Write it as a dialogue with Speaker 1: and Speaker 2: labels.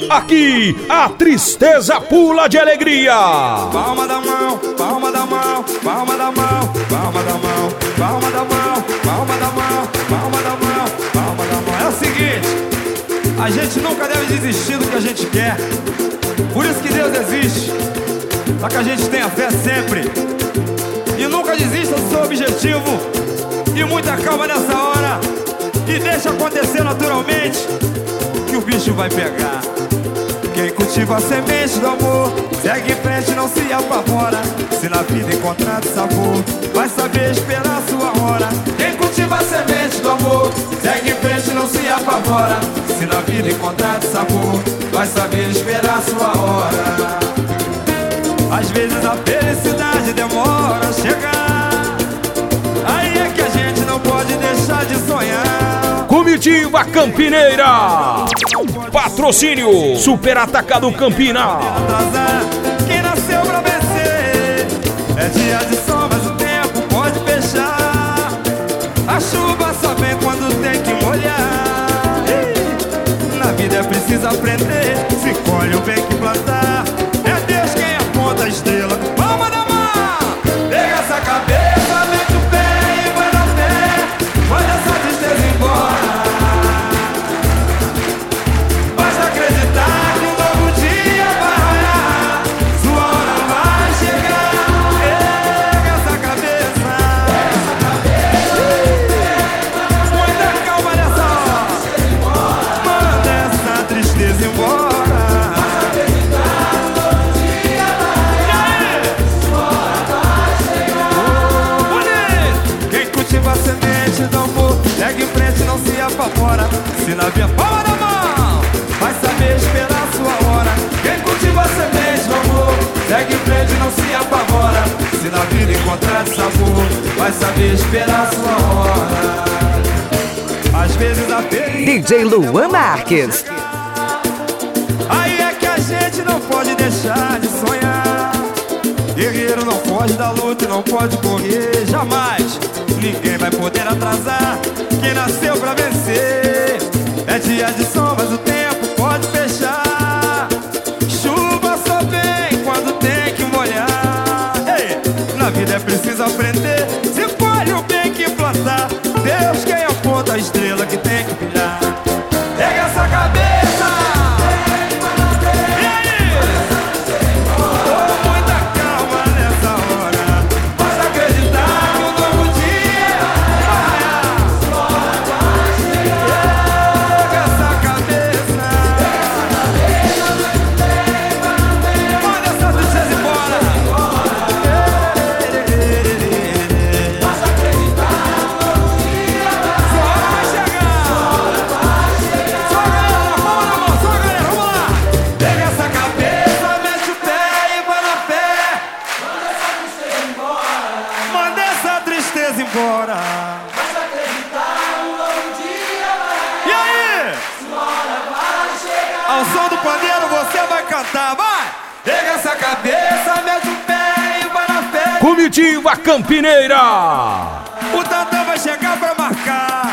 Speaker 1: Aqui a tristeza pula de alegria.
Speaker 2: Palma da mão, palma da mão, palma da mão, palma da mão, palma da mão, palma da mão, palma da mão, palma da mão. É o seguinte, a gente nunca deve desistir do que a gente quer. Por isso que Deus existe, para que a gente tenha fé sempre. E nunca desista do seu objetivo. E muita calma nessa hora. E deixa acontecer naturalmente, que o bicho vai pegar. Quem cultiva a semente do amor segue em frente, não se apavora. Se na vida encontrar sabor, vai saber esperar a sua hora. Quem cultiva a semente do amor segue em frente, não se apavora. Se na vida encontrar sabor, vai saber esperar a sua hora. Às vezes a felicidade demora a chegar. Aí é que a gente não pode deixar de sonhar.
Speaker 1: Comitiva Campineira. Patrocínio Super Atacado Campina.
Speaker 2: Quem nasceu pra vencer. É dia de sol, mas o tempo pode fechar. A chuva só vem quando tem que molhar. Na vida é preciso aprender. Se colhe o bem que plantar. É Deus quem aponta a estrela. Palma da mão. Pega essa cabeça, mete o pé e vai na fé. Manda essa tristeza embora. Basta acreditar que um novo dia vai raiar. Sua hora vai chegar. Pega essa cabeça. Muita calma nessa hora. Manda essa tristeza embora. A semente do amor segue em frente, não se apavora. Se na via palma da mão, vai saber esperar a sua hora. Quem cultiva a semente do amor segue em frente, não se apavora. Se na vida encontrar sabor, vai saber esperar a sua hora. Às vezes a
Speaker 3: DJ Luan Marques.
Speaker 2: Aí é que a gente não pode deixar de sonhar. Guerreiro não foge da luta e não pode correr jamais. Ninguém vai poder atrasar quem nasceu pra vencer. É dia de sol, mas o tempo pode fechar. Chuva só vem quando tem que molhar. Ei, na vida é preciso aprender. Se colhe o bem que plantar. Deus quem aponta a estrela que tem que brilhar. Pega essa cabeça. E aí? Muita calma nessa hora. Basta acreditar que um novo dia vai raiar. Pega essa cabeça. Manda essa tristeza embora. Basta acreditar que um novo dia vai chegar. Só a galera, palma na mão, só a galera, vamos lá. Pega essa cabeça, mete o pé e vai na fé. Manda essa tristeza embora. Basta acreditar, um novo dia vai. E aí? Sua hora vai chegar. Ao som do pandeiro você vai cantar, vai! Pega essa cabeça, mete o pé e vai na fé.
Speaker 1: Comitiva Campineira.
Speaker 2: O Tantão vai chegar pra marcar.